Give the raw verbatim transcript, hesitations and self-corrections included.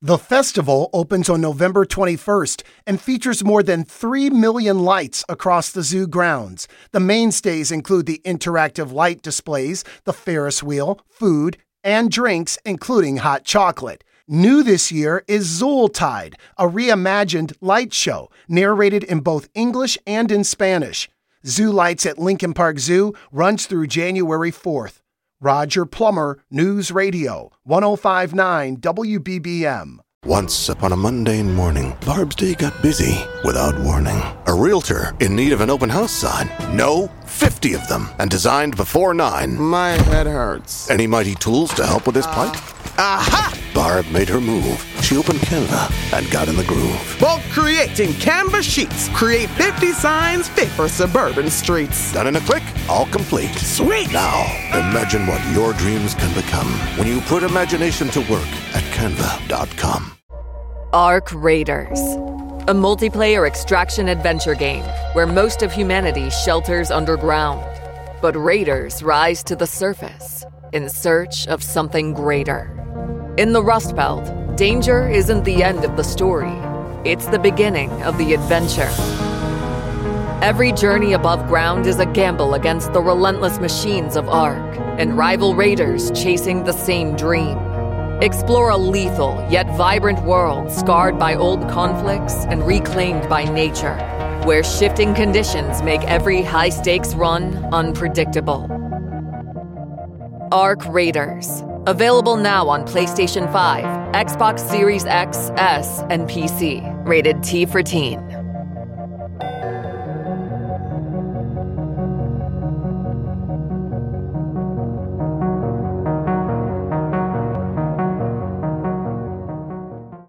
The festival opens on November twenty-first and features more than three million lights across the zoo grounds. The mainstays include the interactive light displays, the Ferris wheel, food, and drinks, including hot chocolate. New this year is Zultide, a reimagined light show, narrated in both English and in Spanish. Zoo Lights at Lincoln Park Zoo runs through January fourth. Roger Plummer, News Radio, ten fifty-nine W B B M. Once upon a mundane morning, Barb's day got busy without warning. A realtor in need of an open house sign. No, fifty of them, and designed before nine. My head hurts. Any mighty tools to help with his plight? Aha! Barb made her move. She opened Canva and got in the groove. Bulk creating Canva sheets. Create fifty signs fit for suburban streets. Done in a click, all complete. Sweet! Now, imagine what your dreams can become when you put imagination to work at canva dot com. Ark Raiders, a multiplayer extraction adventure game where most of humanity shelters underground. But raiders rise to the surface in search of something greater. In the Rust Belt, danger isn't the end of the story. It's the beginning of the adventure. Every journey above ground is a gamble against the relentless machines of Ark and rival raiders chasing the same dream. Explore a lethal yet vibrant world scarred by old conflicts and reclaimed by nature, where shifting conditions make every high-stakes run unpredictable. Ark Raiders. Available now on PlayStation five, Xbox Series X, S, and P C. Rated T for Teen.